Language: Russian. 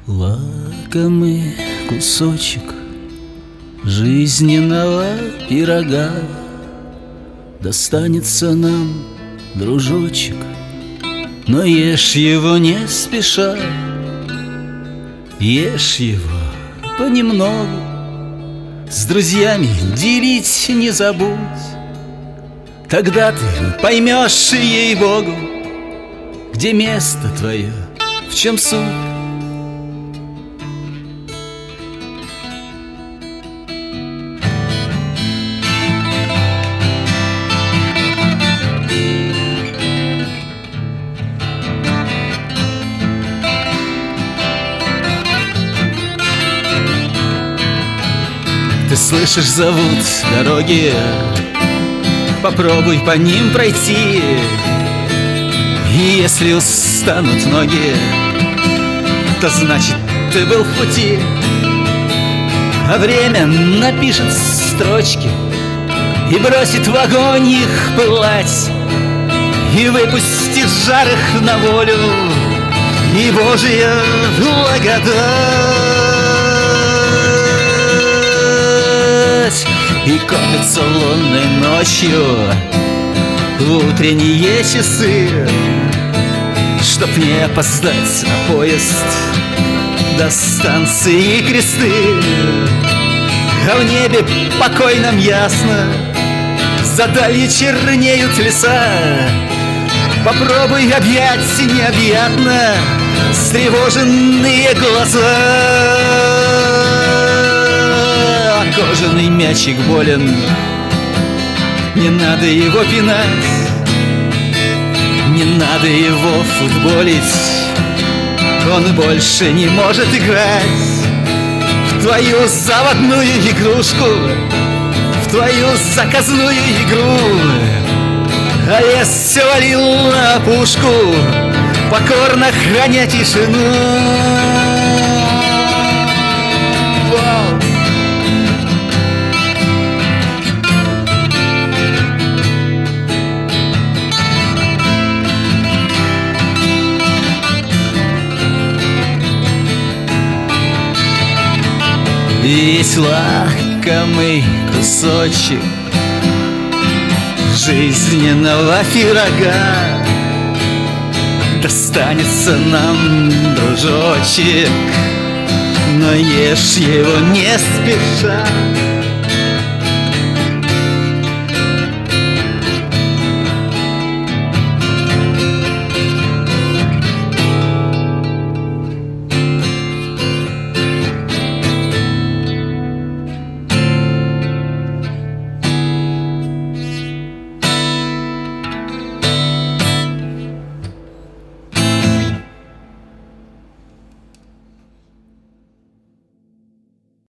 Лакомый кусочек жизненного пирога достанется нам, дружочек, но ешь его не спеша. Ешь его понемногу, с друзьями делить не забудь. Тогда ты поймешь, ей-богу, где место твое, в чем суть. Ты слышишь, зовут дороги, попробуй по ним пройти. И если устанут ноги, то значит ты был в пути. А время напишет строчки и бросит в огонь их пылать, и выпустит жар их на волю, и Божия благодать. И копятся лунной ночью в утренние часы, чтоб не опоздать на поезд до станции Кресты. А в небе покойном ясно, за далью чернеют леса. Попробуй объять необъятно встревоженные глаза. Кожаный мячик болен, не надо его пинать, не надо его футболить, он больше не может играть в твою заводную игрушку, в твою заказную игру. А лес все валил на опушку, покорно храня тишину. Есть лакомый кусочек жизненного пирога достанется нам, дружочек, но ешь его не спеша.